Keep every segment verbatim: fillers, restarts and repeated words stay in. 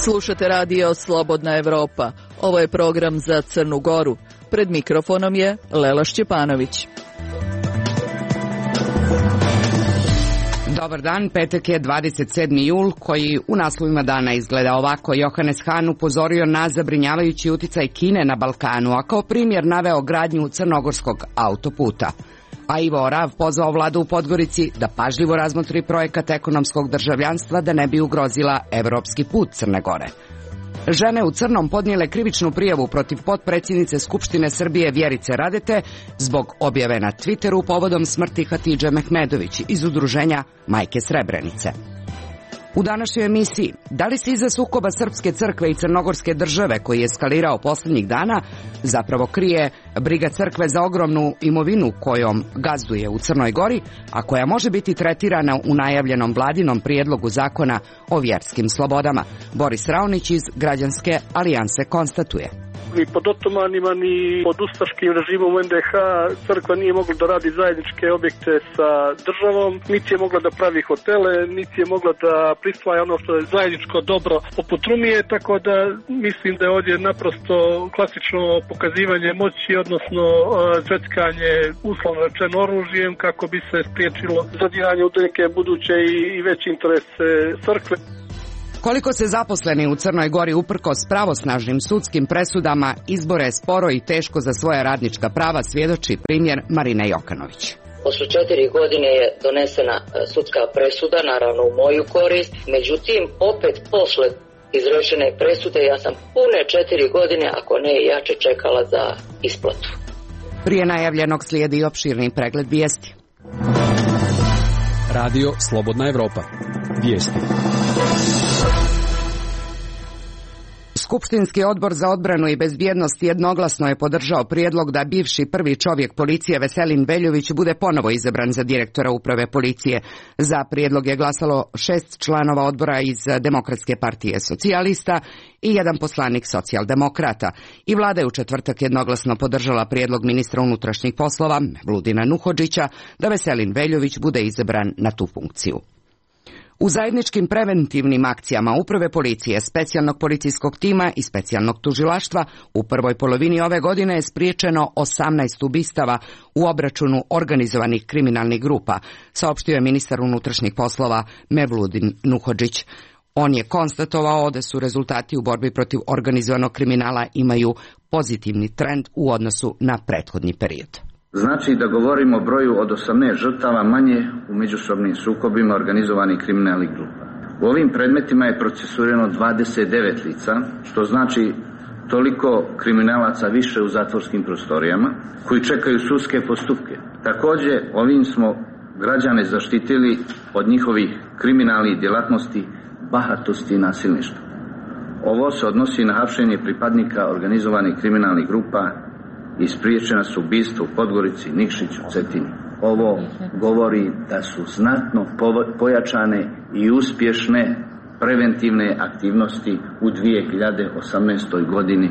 Slušate radio Slobodna Evropa. Ovo je program za Crnu Goru. Pred mikrofonom je Lela Šćepanović. Dobar dan, petak je dvadeset sedmi jul, koji u naslovima dana izgleda ovako. Johannes Hahn upozorio na zabrinjavajući uticaj Kine na Balkanu, a kao primjer naveo gradnju crnogorskog autoputa. A Ivo Orav pozvao vladu u Podgorici da pažljivo razmotri projekat ekonomskog državljanstva da ne bi ugrozila evropski put Crne Gore. Žene u crnom podnijele krivičnu prijavu protiv potpredsjednice Skupštine Srbije Vjerice Radete zbog objave na Twitteru povodom smrti Hatidže Mehmedović iz udruženja Majke Srebrenice. U današnjoj emisiji, da li se iza sukoba Srpske crkve i Crnogorske države koji je eskalirao posljednjih dana zapravo krije briga crkve za ogromnu imovinu kojom gazduje u Crnoj Gori, a koja može biti tretirana u najavljenom vladinom prijedlogu zakona o vjerskim slobodama? Boris Raonić iz Građanske alijanse konstatuje. Ni pod otomanima, ni pod ustaškim režimom u en de ha crkva nije mogla da radi zajedničke objekte sa državom, niti je mogla da pravi hotele, niti je mogla da prisvaja ono što je zajedničko dobro poput Rumije, tako da mislim da je ovdje naprosto klasično pokazivanje moći, odnosno zveckanje uslovno rečeno oružjem kako bi se spriječilo zadiranje u neke buduće i veće interese crkve. Koliko se zaposleni u Crnoj Gori uprkos pravosnažnim sudskim presudama izbore sporo i teško za svoja radnička prava, svjedoči primjer Marine Jokanović. Posle četiri godine je donesena sudska presuda, naravno u moju korist, međutim opet posle izrečene presude ja sam pune četiri godine, ako ne i jače, čekala za isplatu. Prije najavljenog slijedi opširni pregled vijesti. Radio Slobodna Evropa. Vijesti. Skupštinski odbor za odbranu i bezbjednost jednoglasno je podržao prijedlog da bivši prvi čovjek policije Veselin Veljović bude ponovo izabran za direktora uprave policije. Za prijedlog je glasalo šest članova odbora iz Demokratske partije socijalista i jedan poslanik socijaldemokrata. I vlada je u četvrtak jednoglasno podržala prijedlog ministra unutrašnjih poslova Mevludina Nuhodžića da Veselin Veljović bude izabran na tu funkciju. U zajedničkim preventivnim akcijama uprave policije, specijalnog policijskog tima i specijalnog tužilaštva u prvoj polovini ove godine je spriječeno osamnaest ubistava u obračunu organizovanih kriminalnih grupa, saopštio je ministar unutrašnjih poslova Mevludin Nuhodžić. On je konstatovao da su rezultati u borbi protiv organizovanog kriminala imaju pozitivni trend u odnosu na prethodni period. Znači da govorimo o broju od osamnaest žrtava manje u međusobnim sukobima organizovanih kriminalnih grupa. U ovim predmetima je procesuirano dvadeset devet lica, što znači toliko kriminalaca više u zatvorskim prostorijama, koji čekaju sudske postupke. Također, ovim smo građane zaštitili od njihovih kriminalnih djelatnosti, bahatosti i nasilništva. Ovo se odnosi na hapšenje pripadnika organizovanih kriminalnih grupa i spriječena su ubistva u Podgorici, Nikšiću, Cetini. Ovo govori da su znatno pojačane i uspješne preventivne aktivnosti u dvije hiljade osamnaestoj godini.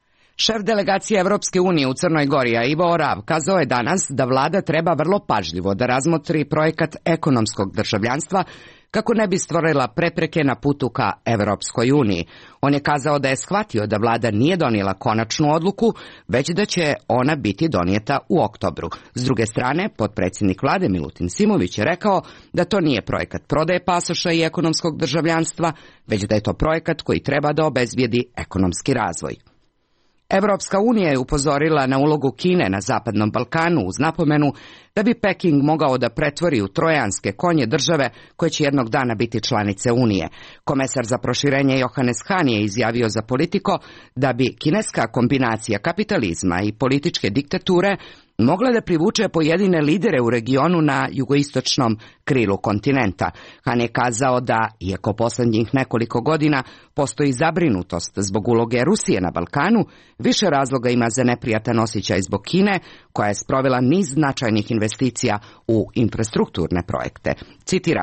Šef delegacije Evropske unije u Crnoj Gori, Ivo Orav, kazao je danas da vlada treba vrlo pažljivo da razmotri projekat ekonomskog državljanstva kako ne bi stvorila prepreke na putu ka Evropskoj uniji. On je kazao da je shvatio da vlada nije donijela konačnu odluku, već da će ona biti donijeta u oktobru. S druge strane, potpredsjednik vlade Milutin Simović je rekao da to nije projekat prodaje pasoša i ekonomskog državljanstva, već da je to projekat koji treba da obezbijedi ekonomski razvoj. Evropska unija je upozorila na ulogu Kine na Zapadnom Balkanu uz napomenu da bi Peking mogao da pretvori u trojanske konje države koje će jednog dana biti članice Unije. Komesar za proširenje Johannes Hahn je izjavio za Politico da bi kineska kombinacija kapitalizma i političke diktature mogla da privuče pojedine lidere u regionu na jugoistočnom krilu kontinenta. Han je kazao da, iako posljednjih nekoliko godina postoji zabrinutost zbog uloge Rusije na Balkanu, više razloga ima za neprijatan osjećaj zbog Kine, koja je sprovela niz značajnih investicija u infrastrukturne projekte. Citiram,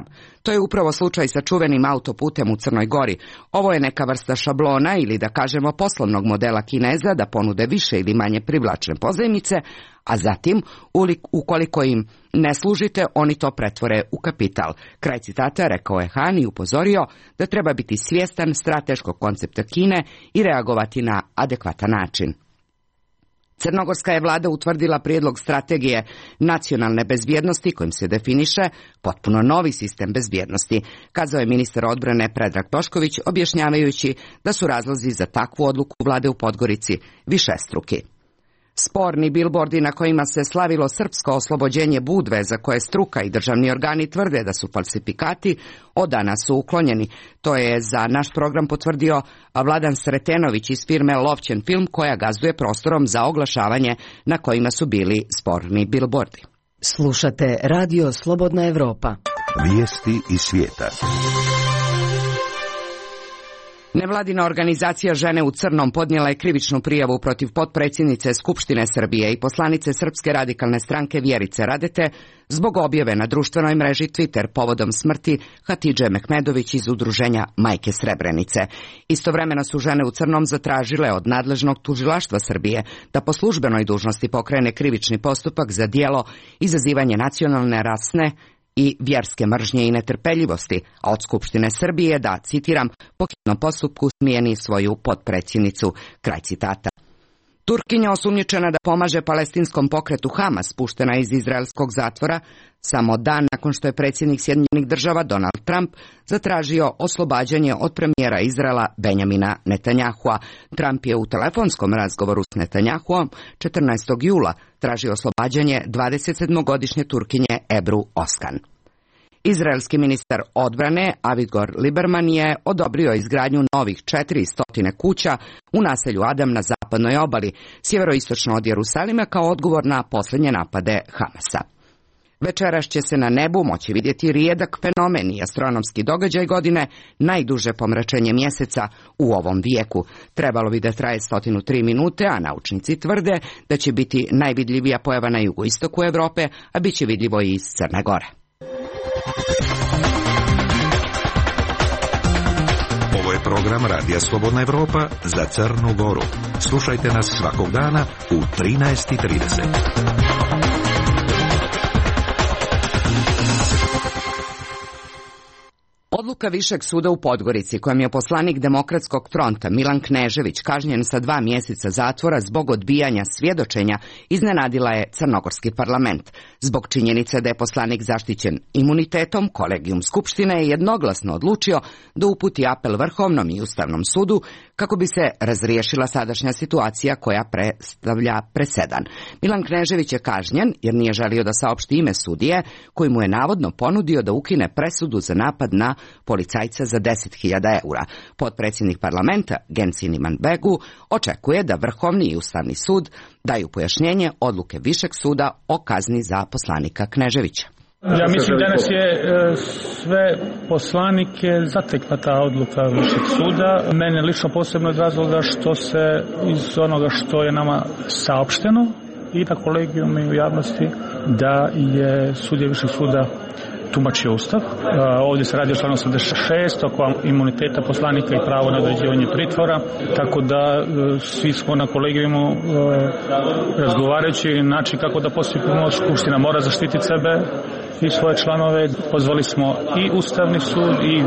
To je upravo slučaj sa čuvenim autoputem u Crnoj Gori. Ovo je neka vrsta šablona ili da kažemo poslovnog modela Kineza da ponude više ili manje privlačne pozajmice, a zatim, ukoliko im ne služite, oni to pretvore u kapital. Kraj citata, rekao je Han i upozorio da treba biti svjestan strateškog koncepta Kine i reagovati na adekvatan način. Crnogorska je vlada utvrdila prijedlog strategije nacionalne bezbjednosti kojim se definiše potpuno novi sistem bezbjednosti, kazao je ministar odbrane Predrag Tošković, objašnjavajući da su razlozi za takvu odluku vlade u Podgorici višestruki. Sporni bilbordi na kojima se slavilo srpsko oslobođenje Budve, za koje struka i državni organi tvrde da su falsifikati, od danas su uklonjeni. To je za naš program potvrdio Vladan Sretenović iz firme Lovćen film, koja gazduje prostorom za oglašavanje na kojima su bili sporni bilbordi. Slušate Radio Slobodna Evropa. Vijesti iz svijeta. Nevladina organizacija Žene u crnom podnijela je krivičnu prijavu protiv potpredsjednice Skupštine Srbije i poslanice Srpske radikalne stranke Vjerice Radete zbog objave na društvenoj mreži Twitter povodom smrti Hatidže Mehmedović iz udruženja Majke Srebrenice. Istovremeno su Žene u crnom zatražile od nadležnog tužilaštva Srbije da po službenoj dužnosti pokrene krivični postupak za djelo izazivanje nacionalne, rasne i vjerske mržnje i netrpeljivosti, a od Skupštine Srbije da, citiram, po hitnom postupku smijeni svoju potpredsjednicu, kraj citata. Turkinja osumnjičena da pomaže palestinskom pokretu Hamas, puštena iz izraelskog zatvora, samo dan nakon što je predsjednik Sjedinjenih Država Donald Trump zatražio oslobađanje od premijera Izraela Benjamina Netanjahua. Trump je u telefonskom razgovoru s Netanjahuom četrnaestog jula tražio oslobađanje dvadesetsedmogodišnje Turkinje Ebru Oskan. Izraelski ministar odbrane Avigdor Lieberman je odobrio izgradnju novih četiristo kuća u naselju Adam na zapadnoj obali, sjeveroistočno od Jerusalima, kao odgovor na posljednje napade Hamasa. Večeras će se na nebu moći vidjeti rijedak fenomen i astronomski događaj godine, najduže pomračenje mjeseca u ovom vijeku. Trebalo bi da traje sto tri minute, a naučnici tvrde da će biti najvidljivija pojava na jugoistoku Europe, a bit će vidljivo i iz Crne Gore. Ovo je program Radija Slobodna Evropa za Crnu Goru. Slušajte nas svakog dana u trinaest i trideset. Odluka Višeg suda u Podgorici, kojom je poslanik Demokratskog fronta Milan Knežević kažnjen sa dva mjeseca zatvora zbog odbijanja svjedočenja, iznenadila je crnogorski parlament. Zbog činjenice da je poslanik zaštićen imunitetom, kolegijum Skupštine je jednoglasno odlučio da uputi apel Vrhovnom i Ustavnom sudu kako bi se razriješila sadašnja situacija koja predstavlja presedan. Milan Knežević je kažnjen jer nije želio da saopšti ime sudije koji mu je navodno ponudio da ukine presudu za napad na policajca za deset hiljada eura. Potpredsjednik parlamenta Gensin Imanbegu očekuje da Vrhovni i Ustavni sud daju pojašnjenje odluke Višeg suda o kazni za poslanika Kneževića. Ja mislim danas je sve poslanike zatekla ta odluka Višeg suda. Mene lično posebno iz razloga što se iz onoga što je nama saopšteno i na kolegijum i u javnosti da je sudija Višeg suda tumačio Ustav. Ovdje se radi o članu osamdeset šest oko imuniteta poslanika i pravo na određivanje pritvora, tako da svi smo na kolegijumu razgovarajući način kako da postupimo. Skupština mora zaštititi sebe i svoje članove. Pozvali smo i Ustavni sud i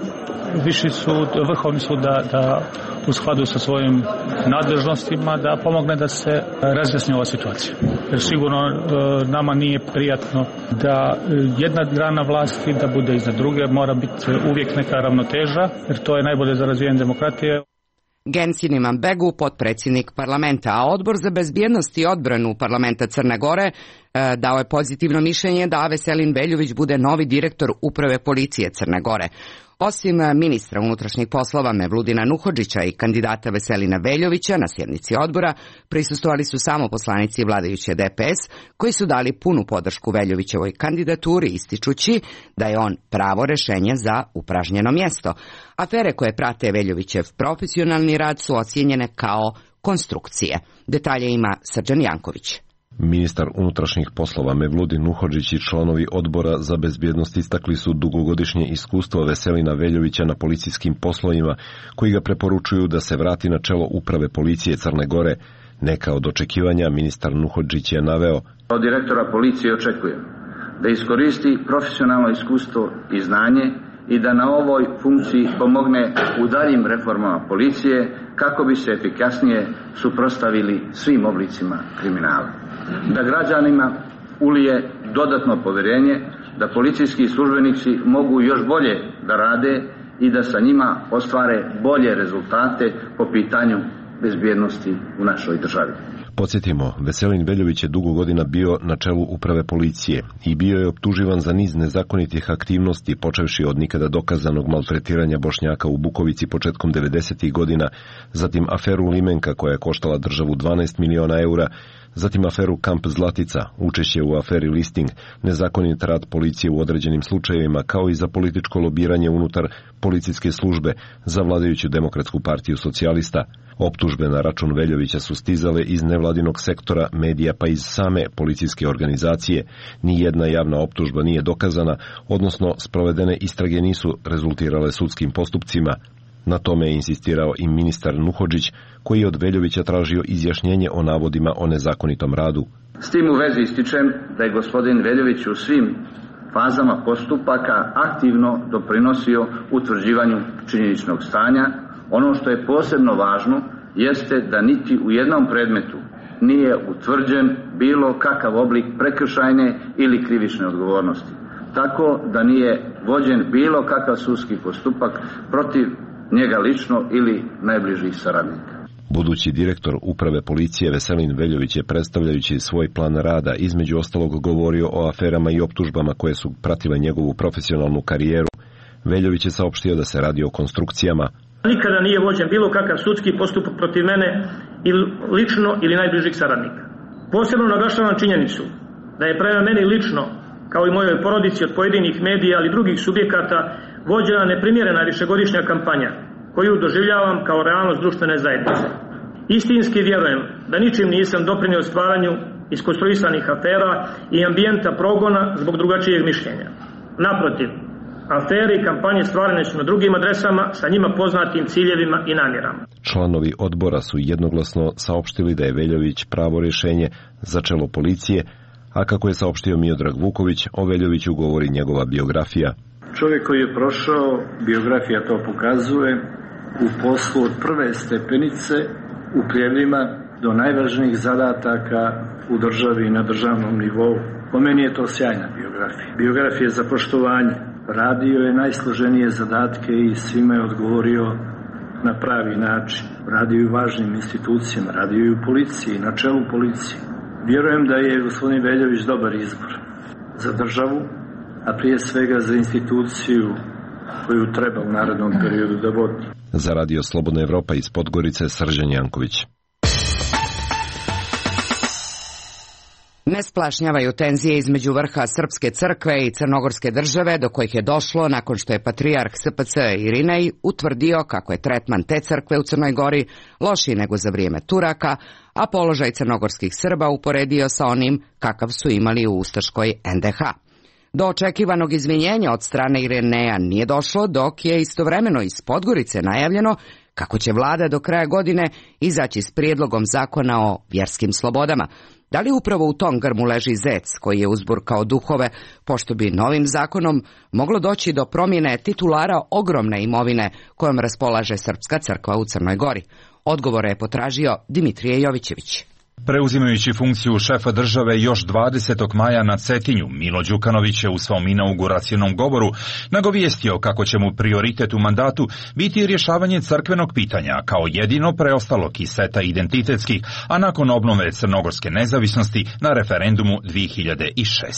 Viši sud, Vrhovni sud da, da u skladu sa svojim nadležnostima da pomogne da se razjasni ova situacija. Jer sigurno nama nije prijatno da jedna grana vlasti da bude iznad druge, mora biti uvijek neka ravnoteža, jer to je najbolje za razvijanje demokratije. Gensin Imanbegu, potpredsjednik parlamenta, a Odbor za bezbjednost i odbranu parlamenta Crne Gore dao je pozitivno mišljenje da Veselin Veljović bude novi direktor uprave policije Crne Gore. Osim ministra unutrašnjih poslova Mevludina Nuhodžića i kandidata Veselina Veljovića na sjednici odbora prisustvovali su samo poslanici vladajuće D P S koji su dali punu podršku Veljovićevoj kandidaturi ističući da je on pravo rješenje za upražnjeno mjesto. Afere koje prate Veljovićev profesionalni rad su ocijenjene kao konstrukcije. Detalje ima Srđan Janković. Ministar unutrašnjih poslova Mevludin Nuhodžić i članovi odbora za bezbjednost istakli su dugogodišnje iskustvo Veselina Veljovića na policijskim poslovima, koji ga preporučuju da se vrati na čelo uprave policije Crne Gore. Neka od očekivanja ministar Nuhodžić je naveo: od direktora policije očekujem da iskoristi profesionalno iskustvo i znanje i da na ovoj funkciji pomogne u daljim reformama policije kako bi se efikasnije suprotstavili svim oblicima kriminala. Da građanima ulije dodatno povjerenje da policijski službenici mogu još bolje da rade i da sa njima ostvare bolje rezultate po pitanju bezbjednosti u našoj državi. Podsjetimo, Veselin Veljović je dugo godina bio na čelu uprave policije i bio je optuživan za niz nezakonitih aktivnosti, počevši od nikada dokazanog maltretiranja Bošnjaka u Bukovici početkom devedesetih godina, zatim aferu Limenka koja je koštala državu dvanaest miliona eura, zatim aferu Kamp Zlatica, učešće u aferi Listing, nezakonit rad policije u određenim slučajevima, kao i za političko lobiranje unutar policijske službe za vladajuću Demokratsku partiju socijalista. Optužbe na račun Veljovića su stizale iz nevladinog sektora, medija pa iz same policijske organizacije. Nijedna javna optužba nije dokazana, odnosno sprovedene istrage nisu rezultirale sudskim postupcima. Na tome je insistirao i ministar Nuhodžić, koji je od Veljovića tražio izjašnjenje o navodima o nezakonitom radu. S tim u vezi ističem da je gospodin Veljović u svim fazama postupaka aktivno doprinosio utvrđivanju činjeničnog stanja. Ono što je posebno važno jeste da niti u jednom predmetu nije utvrđen bilo kakav oblik prekršajne ili krivične odgovornosti. Tako da nije vođen bilo kakav sudski postupak protiv njega lično ili najbližih saradnika. Budući direktor uprave policije Veselin Veljović je, predstavljajući svoj plan rada, između ostalog govorio o aferama i optužbama koje su pratile njegovu profesionalnu karijeru. Veljović je saopštio da se radi o konstrukcijama. Nikada nije vođen bilo kakav sudski postupak protiv mene ili lično ili najbližih saradnika. Posebno naglašavam činjenicu da je prema meni lično, kao i mojoj porodici, od pojedinih medija ali drugih subjekata vođena neprimjerena višegodišnja kampanja koju doživljavam kao realnost društvene zajednice. Istinski vjerujem da ničim nisam doprinio stvaranju iskonstruisanih afera i ambijenta progona zbog drugačijeg mišljenja. Naprotiv, afere i kampanje stvarane su na drugim adresama sa njima poznatim ciljevima i namjerama. Članovi odbora su jednoglasno saopštili da je Veljović pravo rješenje za čelo policije, a kako je saopštio Miodrag Vuković, o Veljoviću govori njegova biografija. Čovjek koji je prošao, biografija to pokazuje, u poslu od prve stepenice u pljevljima do najvažnijih zadataka u državi i na državnom nivou. Po meni je to sjajna biografija. Biografija za poštovanje. Radio je najsloženije zadatke i svima je odgovorio na pravi način. Radio je u važnim institucijama, radio je u policiji, na čelu policije. Vjerujem da je gospodin Veljović dobar izbor za državu, a prije svega za instituciju koju treba u narednom periodu da vodi. Za Radio Slobodna Evropa iz Podgorice, Srđan Janković. Ne splašnjavaju tenzije između vrha Srpske crkve i Crnogorske države, do kojih je došlo nakon što je patrijarh S P C Irinej utvrdio kako je tretman te crkve u Crnoj Gori lošiji nego za vrijeme Turaka, a položaj crnogorskih Srba uporedio sa onim kakav su imali u ustaškoj N D H. Do očekivanog izvinjenja od strane Irineja nije došlo, dok je istovremeno iz Podgorice najavljeno kako će vlada do kraja godine izaći s prijedlogom zakona o vjerskim slobodama. Da li upravo u tom grmu leži zec koji je uzburkao duhove, pošto bi novim zakonom moglo doći do promjene titulara ogromne imovine kojom raspolaže Srpska crkva u Crnoj Gori? Odgovore je potražio Dimitrije Jovićević. Preuzimajući funkciju šefa države još dvadesetog maja na Cetinju, Milo Đukanović je u svom inauguracionom govoru nagovijestio kako će mu prioritet u mandatu biti rješavanje crkvenog pitanja kao jedino preostalog iz seta identitetskih, a nakon obnove crnogorske nezavisnosti na referendumu dvije hiljade šeste.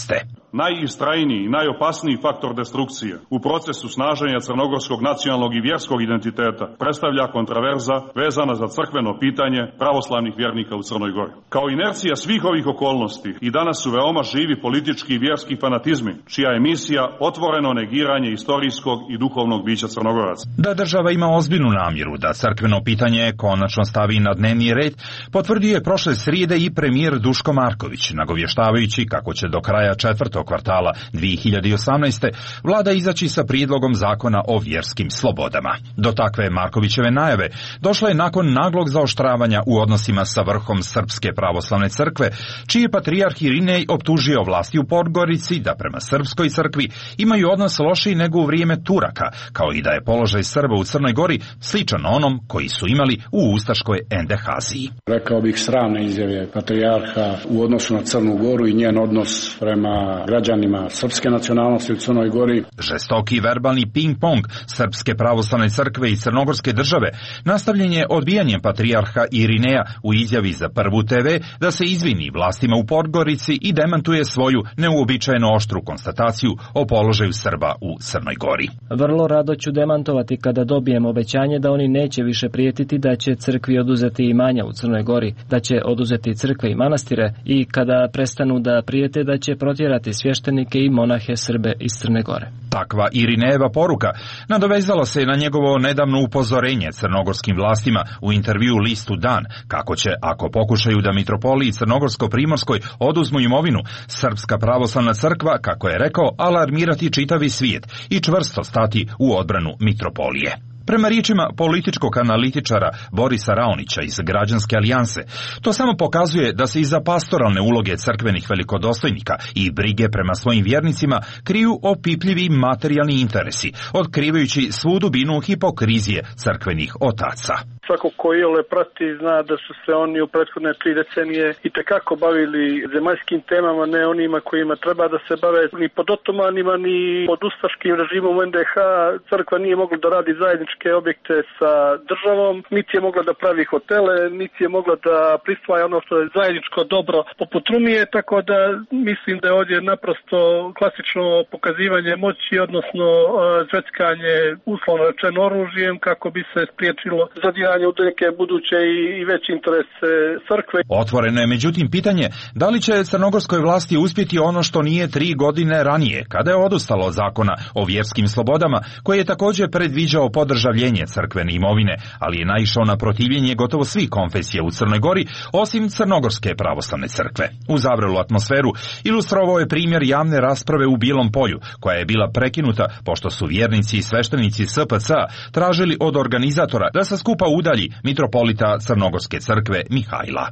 najistrajniji i najopasniji faktor destrukcije u procesu snaženja crnogorskog nacionalnog i vjerskog identiteta predstavlja kontraverza vezana za crkveno pitanje pravoslavnih vjernika u Crnoj Gori. Kao inercija svih ovih okolnosti i danas su veoma živi politički i vjerski fanatizmi, čija je misija otvoreno negiranje istorijskog i duhovnog bića Crnogoraca. Da država ima ozbiljnu namjeru da crkveno pitanje konačno stavi na dnevni red, potvrdio je prošle srijede i premijer Duško Marković, nagovještavajući kako će do kraja četvrtog kvartala dvije hiljade osamnaeste. vlada izaći sa prijedlogom zakona o vjerskim slobodama. Do takve Markovićeve najave došla je nakon naglog zaoštravanja u odnosima sa vrhom Srpske pravoslavne crkve, čiji je patrijarh Irinej optužio vlasti u Podgorici da prema Srpskoj crkvi imaju odnos lošiji nego u vrijeme Turaka, kao i da je položaj Srba u Crnoj Gori sličan onom koji su imali u ustaškoj Endehaziji. Rekao bih sramne izjave patrijarha u odnosu na Crnu Goru i njen odnos prema građanima srpske nacionalnosti u Crnoj Gori. Žestoki verbalni ping-pong Srpske pravoslavne crkve i Crnogorske države nastavljen je odbijanjem patrijarha Irineja u izjavi za Prvu te ve da se izvini vlastima u Podgorici i demantuje svoju neuobičajeno oštru konstataciju o položaju Srba u Crnoj Gori. Vrlo rado ću demantovati kada dobijem obećanje da oni neće više prijetiti da će crkvi oduzeti imanja u Crnoj Gori, da će oduzeti crkve i manastire i kada prestanu da prijete da će protjerati svještenike i monahe Srbe iz Crne Gore. Takva Irinejeva poruka nadovezala se na njegovo nedavno upozorenje crnogorskim vlastima u intervju listu Dan, kako će, ako pokušaju da mitropoliji Crnogorsko-Primorskoj oduzmu imovinu, Srpska pravoslavna crkva, kako je rekao, alarmirati čitavi svijet i čvrsto stati u odbranu mitropolije. Prema riječima političkog analitičara Borisa Raonića iz Građanske alijanse, to samo pokazuje da se iza pastoralne uloge crkvenih velikodostojnika i brige prema svojim vjernicima kriju opipljivi materijalni interesi, otkrivajući svu dubinu hipokrizije crkvenih otaca. Svako ko iole prati zna da su se oni u prethodne tri decenije itekako bavili zemaljskim temama, ne onima kojima treba da se bave ni pod otomanima, ni pod ustaškim režimom u en de ha. Crkva nije mogla da radi zajedničke objekte sa državom, niti je mogla da pravi hotele, niti je mogla da prisvaja ono što je zajedničko dobro poput Rumije, tako da mislim da je ovdje naprosto klasično pokazivanje moći, odnosno zveckanje uslovno rečeno oružjem kako bi se spriječilo zadiranje u neke buduće i veće interese crkve. Otvoreno je međutim pitanje da li će crnogorskoj vlasti uspjeti ono što nije tri godine ranije, kada je odustalo od zakona o vjerskim slobodama, koji je također predviđao podržavljenje crkvene imovine, ali je naišao na protivljenje gotovo svih konfesija u Crnoj Gori, osim Crnogorske pravoslavne crkve. U zavrelu atmosferu ilustrovao je primjer javne rasprave u Bilom Polju, koja je bila prekinuta pošto su vjernici i sveštenici es pe ce a tražili od organizatora da sa skupa udalji mitropolita Crnogorske crkve Mihajla.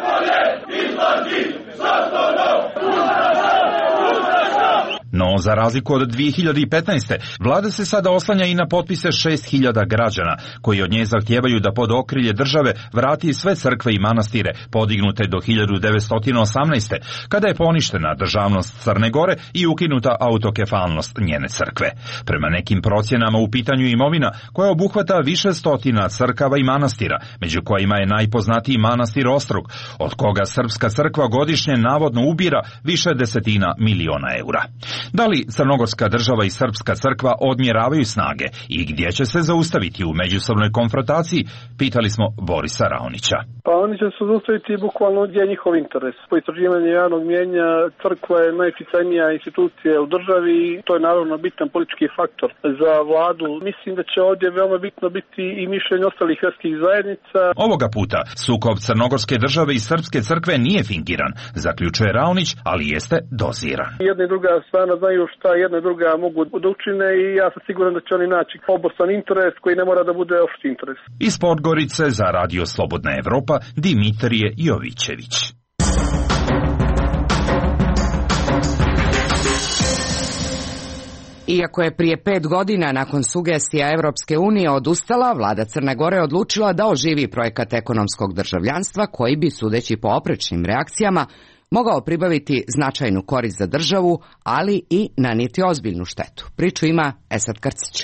No, za razliku od dvije hiljade petnaeste. vlada se sada oslanja i na potpise šest hiljada građana, koji od nje zahtijevaju da pod okrilje države vrati sve crkve i manastire podignute do hiljadu devetsto osamnaeste. kada je poništena državnost Crne Gore i ukinuta autokefalnost njene crkve. Prema nekim procjenama u pitanju imovina koja obuhvata više stotina crkava i manastira, među kojima je najpoznatiji manastir Ostrog, od koga Srpska crkva godišnje navodno ubira više desetina miliona eura. Da li Crnogorska država i Srpska crkva odmjeravaju snage i gdje će se zaustaviti u međusobnoj konfrontaciji, pitali smo Borisa Raonića. Pa oni će se zaustaviti bukvalno gdje je njihov interes. Po istraživanju javnog mnijenja crkva je najuticajnija institucija u državi i to je naravno bitan politički faktor za vladu. Mislim da će ovdje veoma bitno biti i mišljenje ostalih vjerskih zajednica. Ovoga puta sukob Crnogorske države i Srpske crkve nije fingiran, zaključuje Raonić, ali jeste doziran. Jedna i druga strana znaju šta jedna i druga mogu da učine i ja sam siguran da će oni naći obostrani interes koji ne mora da bude opšti interes. Iz Podgorice za Radio Slobodna Evropa Dimitrije Jovićević. Iako je prije pet godina nakon sugestija Evropske unije odustala, vlada Crne Gore odlučila da oživi projekat ekonomskog državljanstva koji bi, sudeći po oprečnim reakcijama, mogao pribaviti značajnu korist za državu, ali i nanijeti ozbiljnu štetu. Priču ima Esad Krcić.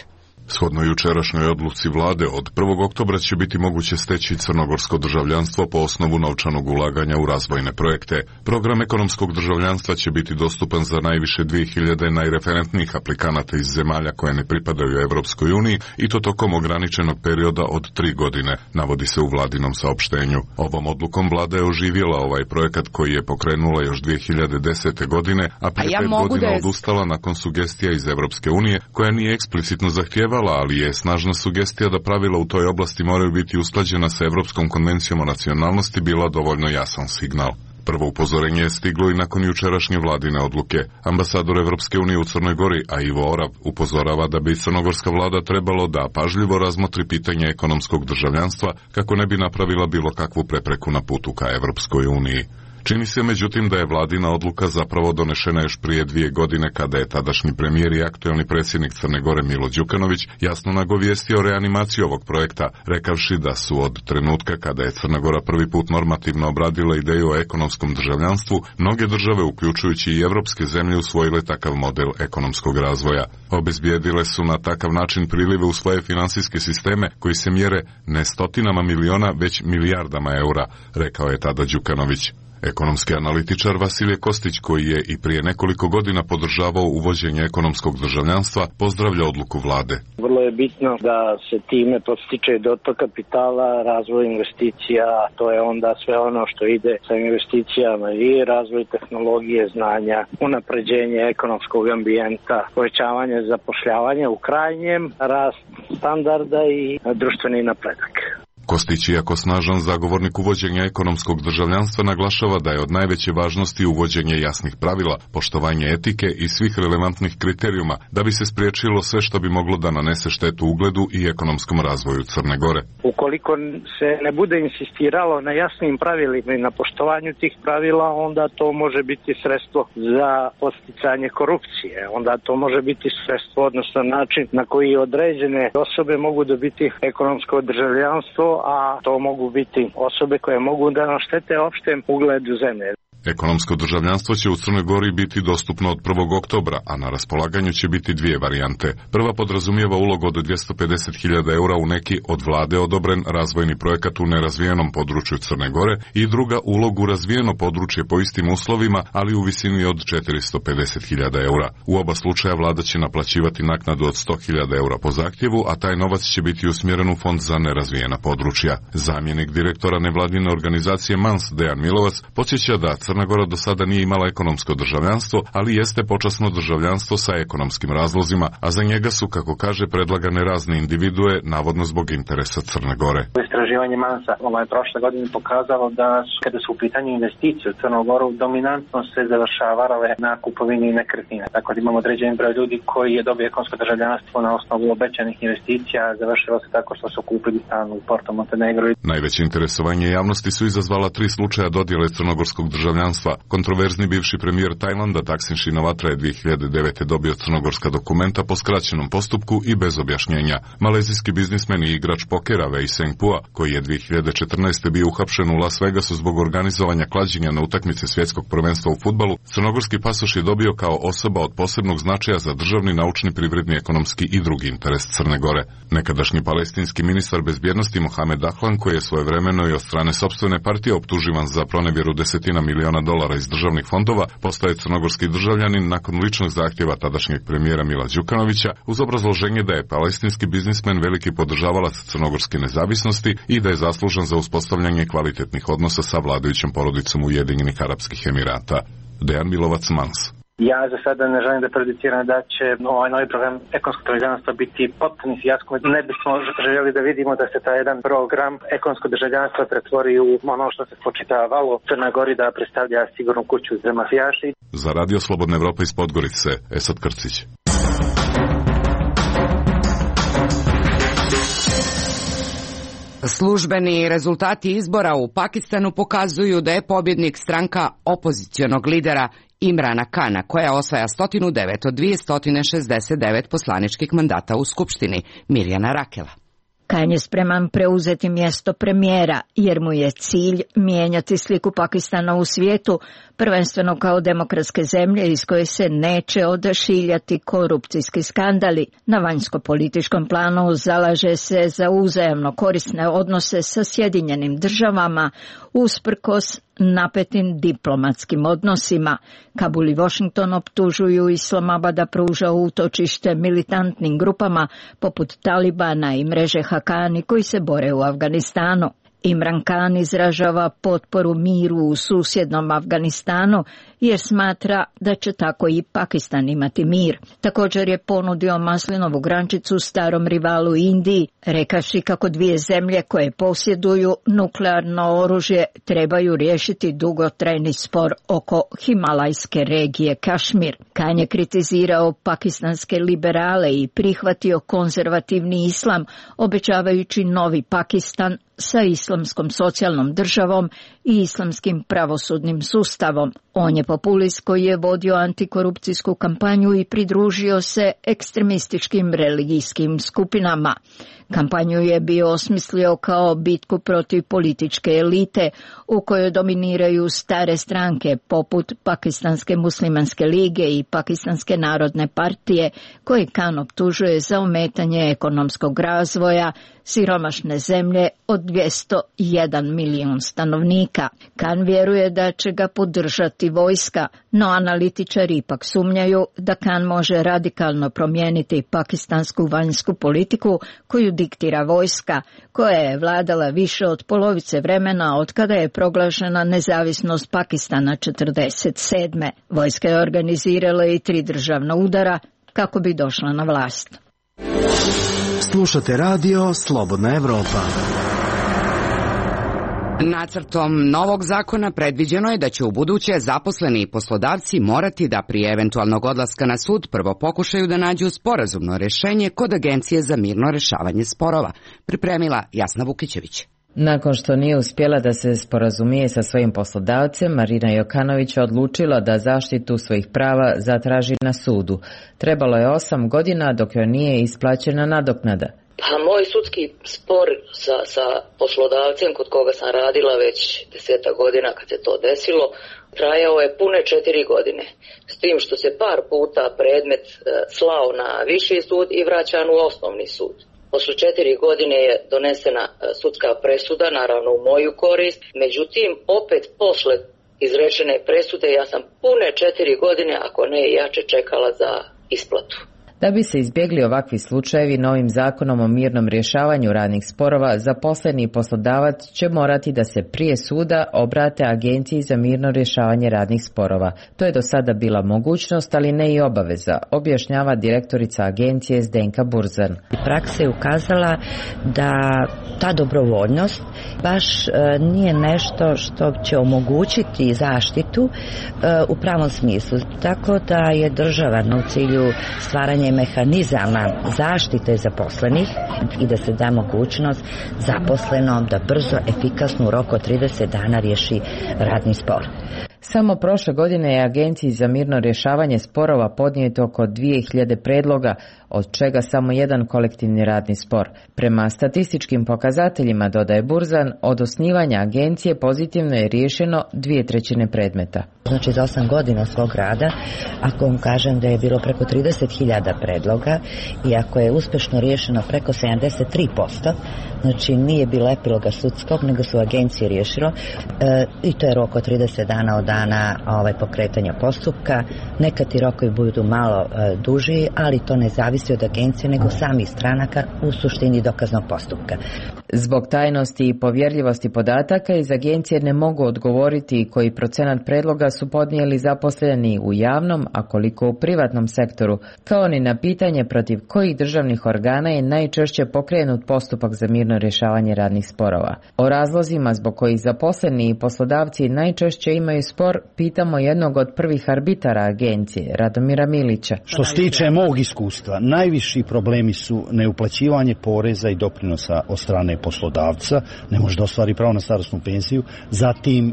Shodno jučerašnjoj odluci vlade, od prvog oktobra će biti moguće steći crnogorsko državljanstvo po osnovu novčanog ulaganja u razvojne projekte. Program ekonomskog državljanstva će biti dostupan za najviše dvije hiljade najreferentnijih aplikanata iz zemalja koje ne pripadaju Evropskoj uniji i to tokom ograničenog perioda od tri godine, navodi se u vladinom saopštenju. Ovom odlukom vlada je oživjela ovaj projekat koji je pokrenula još dvije hiljade desete godine, a prije ja pet godina je... odustala nakon sugestija iz Evropske unije, koja nije eksplicitno zahtjevala, ali je snažna sugestija da pravila u toj oblasti moraju biti usklađena sa Evropskom konvencijom o nacionalnosti bila dovoljno jasan signal. Prvo upozorenje je stiglo i nakon jučerašnje vladine odluke. Ambasador Evropske unije u Crnoj Gori, a Ivo Orab, upozorava da bi crnogorska vlada trebalo da pažljivo razmotri pitanje ekonomskog državljanstva kako ne bi napravila bilo kakvu prepreku na putu ka Evropskoj uniji. Čini se međutim da je vladina odluka zapravo donešena još prije dvije godine kada je tadašnji premijer i aktuelni predsjednik Crne Gore Milo Đukanović jasno nagovijestio reanimaciju ovog projekta, rekavši da su od trenutka kada je Crna Gora prvi put normativno obradila ideju o ekonomskom državljanstvu, mnoge države, uključujući i evropske zemlje, usvojile takav model ekonomskog razvoja. Obezbijedile su na takav način prilive u svoje finansijske sisteme koji se mjere ne stotinama miliona, već milijardama eura, rekao je tada Đukanović. Ekonomski analitičar Vasilije Kostić, koji je i prije nekoliko godina podržavao uvođenje ekonomskog državljanstva, pozdravlja odluku vlade. Vrlo je bitno da se time podstiče dotok kapitala, razvoj investicija, to je onda sve ono što ide sa investicijama i razvoj tehnologije, znanja, unapređenje ekonomskog ambijenta, povećavanje zapošljavanja, u krajnjem rast standarda i društveni napredak. Kostić, iako snažan zagovornik uvođenja ekonomskog državljanstva, naglašava da je od najveće važnosti uvođenje jasnih pravila, poštovanje etike i svih relevantnih kriterijuma, da bi se spriječilo sve što bi moglo da nanese štetu ugledu i ekonomskom razvoju Crne Gore. Ukoliko se ne bude insistiralo na jasnim pravilima i na poštovanju tih pravila, onda to može biti sredstvo za podsticanje korupcije. Onda to može biti sredstvo, odnosno način na koji određene osobe mogu dobiti ekonomsko državljanstvo, a to mogu biti osobe koje mogu da naštete opštem ugledu zemlje. Ekonomsko državljanstvo će u Crnoj Gori biti dostupno od prvog oktobra, a na raspolaganju će biti dvije varijante. Prva podrazumijeva ulog od dvjesto pedeset hiljada eura u neki od vlade odobren razvojni projekat u nerazvijenom području Crne Gore i druga ulog u razvijeno područje po istim uslovima, ali u visini od četiristo pedeset hiljada eura. U oba slučaja vlada će naplaćivati naknadu od sto hiljada eura po zahtjevu, a taj novac će biti usmjeren u fond za nerazvijena područja. Zamjenik direktora nevladine organizacije Mans, Dejan Milovac, podsjeća da Crna Gora do sada nije imala ekonomsko državljanstvo, ali jeste počasno državljanstvo sa ekonomskim razlozima, a za njega su, kako kaže, predlagane razne individue, navodno zbog interesa Crne Gore. Istraživanje Mansa ovaj prošle godine pokazalo da su, kada su u pitanju investicije u Crnu Goru, dominantno se završavale na kupovini nekretnina. Tako da imamo određen broj ljudi koji je dobio ekonomsko državljanstvo na osnovu obećanih investicija, završilo se tako što su kupili stan u Porto Montenegro. Najveće interesovanje javnosti su izazvala tri slučaja dodjele crnogorskog državljanstva. Kontroverzni bivši premijer Tajlanda Taksin Shinawatra je dvije hiljade devete dobio crnogorska dokumenta po skraćenom postupku i bez objašnjenja. Malezijski biznismen i igrač pokera Wei Sengpua, koji je dvije hiljade četrnaeste bio uhapšen u Las Vegasu zbog organizovanja klađenja na utakmice svjetskog prvenstva u fudbalu, crnogorski pasoš je dobio kao osoba od posebnog značaja za državni, naučni, privredni, ekonomski i drugi interes Crne Gore. Nekadašnji palestinski ministar bezbjednosti Mohamed Dahlan, koji je svojevremeno i od strane sopstvene partije optuživan za pronevjeru desetina miliona dolara iz državnih fondova, postaje crnogorski državljanin nakon ličnog zahtjeva tadašnjeg premijera Mila Đukanovića uz obrazloženje da je palestinski biznismen veliki podržavalac crnogorske nezavisnosti i da je zaslužan za uspostavljanje kvalitetnih odnosa sa vladajućom porodicom Ujedinjenih Arapskih Emirata. Dejan Milovac, Mans. Ja za sada ne želim da prejudiciram da će ovaj novi program ekonomskog državljanstva biti potpuni fijasko. Ne bismo željeli da vidimo da se taj jedan program ekonomskog državljanstva pretvori u ono što se počitavalo Crna Gori, da predstavlja sigurnu kuću za mafijaši. Za Radio Slobodna Evropa iz Podgorice, Esad Krcić. Službeni rezultati izbora u Pakistanu pokazuju da je pobjednik stranka opozicionog lidera Imrana Kana, koja osvaja sto devet od dvjesto šezdeset devet poslaničkih mandata u Skupštini. Mirjana Rakela. Kan je spreman preuzeti mjesto premijera, jer mu je cilj mijenjati sliku Pakistana u svijetu, prvenstveno kao demokratske zemlje iz koje se neće odašiljati korupcijski skandali. Na vanjsko-političkom planu zalaže se za uzajamno korisne odnose sa Sjedinjenim državama usprkos napetim diplomatskim odnosima. Kabul i Washington optužuju Islamabad da pruža utočište militantnim grupama poput Talibana i mreže Hakani koji se bore u Afganistanu. Imran Khan izražava potporu miru u susjednom Afganistanu jer smatra da će tako i Pakistan imati mir. Također je ponudio maslinovu grančicu starom rivalu Indiji, rekavši kako dvije zemlje koje posjeduju nuklearno oružje trebaju riješiti dugotrajni spor oko Himalajske regije Kašmir. Khan je kritizirao pakistanske liberale i prihvatio konzervativni islam, obećavajući novi Pakistan sa islamskom socijalnom državom i islamskim pravosudnim sustavom. On je populist koji je vodio antikorupcijsku kampanju i pridružio se ekstremističkim religijskim skupinama. Kampanju je bio osmislio kao bitku protiv političke elite u kojoj dominiraju stare stranke poput Pakistanske muslimanske lige i Pakistanske narodne partije koje Khan optužuje za ometanje ekonomskog razvoja siromašne zemlje od dvjesto jedan milijun stanovnika. Khan vjeruje da će ga podržati vojska, no analitičari ipak sumnjaju da Khan može radikalno promijeniti pakistansku vanjsku politiku koju diktira vojska, koja je vladala više od polovice vremena od kada je proglašena nezavisnost Pakistana četrdeset sedme. Vojska je organizirala i tri državna udara kako bi došla na vlast. Slušate radio Slobodna Evropa. Nacrtom novog zakona predviđeno je da će u buduće zaposleni i poslodavci morati da prije eventualnog odlaska na sud prvo pokušaju da nađu sporazumno rješenje kod Agencije za mirno rješavanje sporova, pripremila Jasna Vukićević. Nakon što nije uspjela da se sporazumije sa svojim poslodavcem, Marina Jokanović je odlučila da zaštitu svojih prava zatraži na sudu. Trebalo je osam godina dok joj nije isplaćena nadoknada. Pa moj sudski spor sa, sa poslodavcem kod koga sam radila već deseta godina kad se to desilo, trajao je pune četiri godine. S tim što se par puta predmet slao na viši sud i vraćan u osnovni sud. Posle četiri godine je donesena sudska presuda, naravno u moju korist, međutim opet posle izrečene presude ja sam pune četiri godine, ako ne i jače, čekala za isplatu. Da bi se izbjegli ovakvi slučajevi, novim zakonom o mirnom rješavanju radnih sporova, zaposleni poslodavac će morati da se prije suda obrate Agenciji za mirno rješavanje radnih sporova. To je do sada bila mogućnost, ali ne i obaveza, objašnjava direktorica agencije Zdenka Burzan. Praksa je ukazala da ta dobrovoljnost baš e, nije nešto što će omogućiti zaštitu e, u pravom smislu. Tako da je država na u cilju stvaranja mehanizama zaštite zaposlenih i da se da mogućnost zaposlenom da brzo, efikasno u roku od trideset dana riješi radni spor. Samo prošle godine je Agenciji za mirno rješavanje sporova podnijeto oko dvije hiljade predloga, od čega samo jedan kolektivni radni spor. Prema statističkim pokazateljima, dodaje Burzan, od osnivanja agencije pozitivno je riješeno dvije trećine predmeta. Znači za osam godina svog rada, ako vam kažem da je bilo preko trideset hiljada predloga i ako je uspješno riješeno preko sedamdeset tri posto, znači nije bilo epiloga sudskog, nego su agencije riješilo e, i to je rok od trideset dana od dana ovaj, pokretanja postupka. Nekad ti rokovi budu malo e, duži, ali to ne zavisi od agencije, nego samih stranaka u suštini dokaznog postupka. Zbog tajnosti i povjerljivosti podataka iz agencije ne mogu odgovoriti koji procenat predloga su podnijeli zaposleni u javnom, a koliko u privatnom sektoru, kao ni na pitanje protiv kojih državnih organa je najčešće pokrenut postupak za mirno rješavanje radnih sporova. O razlozima zbog kojih zaposleni i poslodavci najčešće imaju spor pitamo jednog od prvih arbitara agencije, Radomira Milića. Što se tiče mog iskustva, najviši problemi su neuplaćivanje poreza i doprinosa od strane poslodavca, ne može da ostvari pravo na starosnu penziju, zatim e,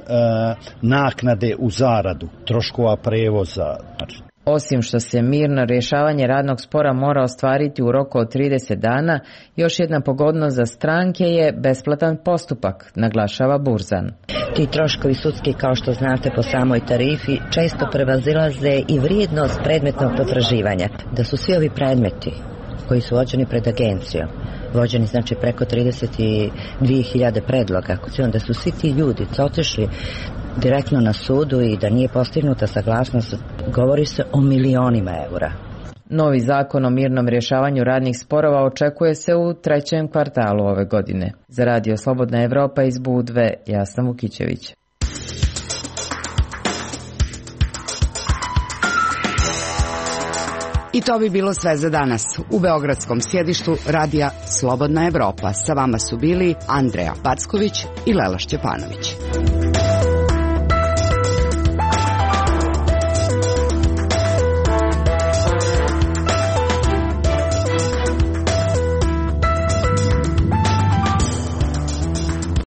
naknade u zaradu, troškova prevoza. Znači. Osim što se mirno rješavanje radnog spora mora ostvariti u roku od trideset dana, još jedna pogodnost za stranke je besplatan postupak, naglašava Burzan. Ti troškovi sudski, kao što znate po samoj tarifi, često prevazilaze i vrijednost predmetnog potraživanja. Da su svi ovi predmeti koji su vođeni pred agencijom, vođeni znači preko trideset dvije hiljade predloga, da su svi ti ljudi otišli direktno na sudu i da nije postignuta saglasnost, govori se o milionima eura. Novi zakon o mirnom rješavanju radnih sporova očekuje se u trećem kvartalu ove godine. Za Radio Slobodna Evropa iz Budve, Jasna Vukićević. I to bi bilo sve za danas. U beogradskom sjedištu Radija Slobodna Evropa sa vama su bili Andreja Packović i Lela Šćepanović.